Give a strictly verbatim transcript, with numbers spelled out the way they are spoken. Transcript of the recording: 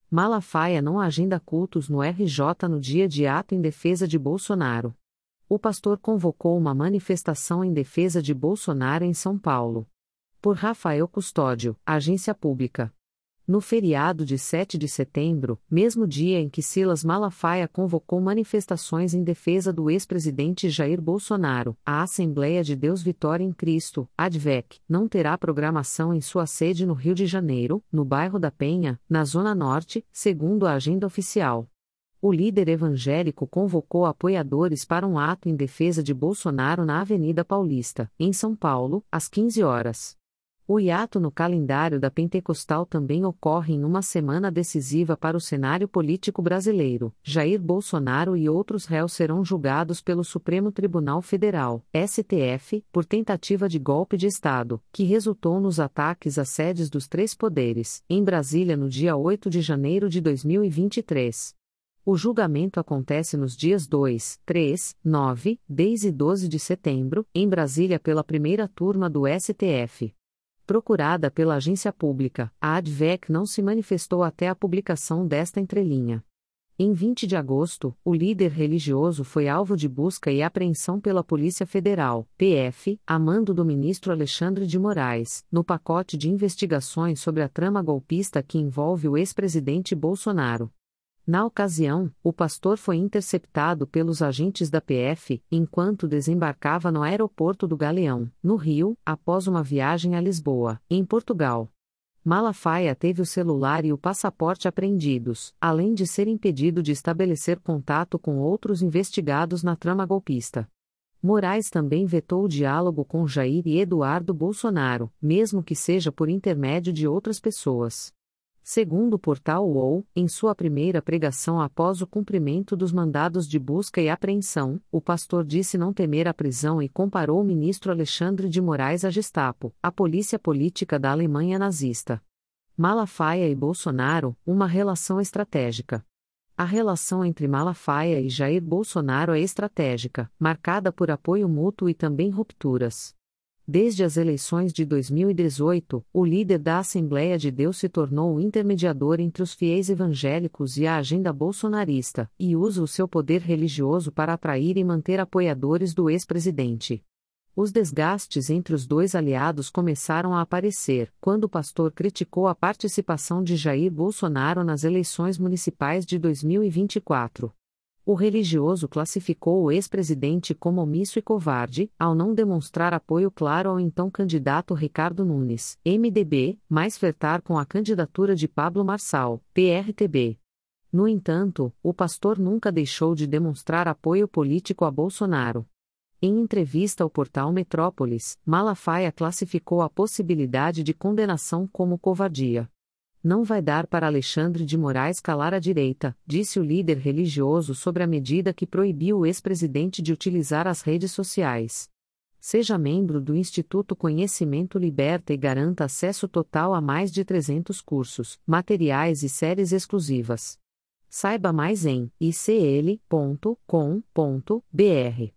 Malafaia não agenda cultos no R J no dia de ato em defesa de Bolsonaro. O pastor convocou uma manifestação em defesa de Bolsonaro em São Paulo. Por Rafael Custódio, Agência Pública. No feriado de sete de setembro, mesmo dia em que Silas Malafaia convocou manifestações em defesa do ex-presidente Jair Bolsonaro, a Assembleia de Deus Vitória em Cristo, A D V E C, não terá programação em sua sede no Rio de Janeiro, no bairro da Penha, na Zona Norte, segundo a agenda oficial. O líder evangélico convocou apoiadores para um ato em defesa de Bolsonaro na Avenida Paulista, em São Paulo, às quinze horas. O hiato no calendário da Pentecostal também ocorre em uma semana decisiva para o cenário político brasileiro. Jair Bolsonaro e outros réus serão julgados pelo Supremo Tribunal Federal, S T F, por tentativa de golpe de Estado, que resultou nos ataques às sedes dos três poderes, em Brasília no dia oito de janeiro de dois mil e vinte e três. O julgamento acontece nos dias dois, três, nove, dez e doze de setembro, em Brasília pela primeira turma do S T F. Procurada pela agência pública, a A D V E C não se manifestou até a publicação desta entrelinha. Em vinte de agosto, o líder religioso foi alvo de busca e apreensão pela Polícia Federal, P F, a mando do ministro Alexandre de Moraes, no pacote de investigações sobre a trama golpista que envolve o ex-presidente Bolsonaro. Na ocasião, o pastor foi interceptado pelos agentes da P F, enquanto desembarcava no aeroporto do Galeão, no Rio, após uma viagem a Lisboa, em Portugal. Malafaia teve o celular e o passaporte apreendidos, além de ser impedido de estabelecer contato com outros investigados na trama golpista. Moraes também vetou o diálogo com Jair e Eduardo Bolsonaro, mesmo que seja por intermédio de outras pessoas. Segundo o portal U O L, em sua primeira pregação após o cumprimento dos mandados de busca e apreensão, o pastor disse não temer a prisão e comparou o ministro Alexandre de Moraes à Gestapo, a polícia política da Alemanha nazista. Malafaia e Bolsonaro, uma relação estratégica. A relação entre Malafaia e Jair Bolsonaro é estratégica, marcada por apoio mútuo e também rupturas. Desde as eleições de dois mil e dezoito, o líder da Assembleia de Deus se tornou o intermediador entre os fiéis evangélicos e a agenda bolsonarista, e usa o seu poder religioso para atrair e manter apoiadores do ex-presidente. Os desgastes entre os dois aliados começaram a aparecer quando o pastor criticou a participação de Jair Bolsonaro nas eleições municipais de dois mil e vinte e quatro. O religioso classificou o ex-presidente como omisso e covarde, ao não demonstrar apoio claro ao então candidato Ricardo Nunes, M D B, mais flertar com a candidatura de Pablo Marçal, P R T B. No entanto, o pastor nunca deixou de demonstrar apoio político a Bolsonaro. Em entrevista ao portal Metrópolis, Malafaia classificou a possibilidade de condenação como covardia. Não vai dar para Alexandre de Moraes calar a direita, disse o líder religioso sobre a medida que proibiu o ex-presidente de utilizar as redes sociais. Seja membro do Instituto Conhecimento Liberta e garanta acesso total a mais de trezentos cursos, materiais e séries exclusivas. Saiba mais em i c l ponto com ponto b r.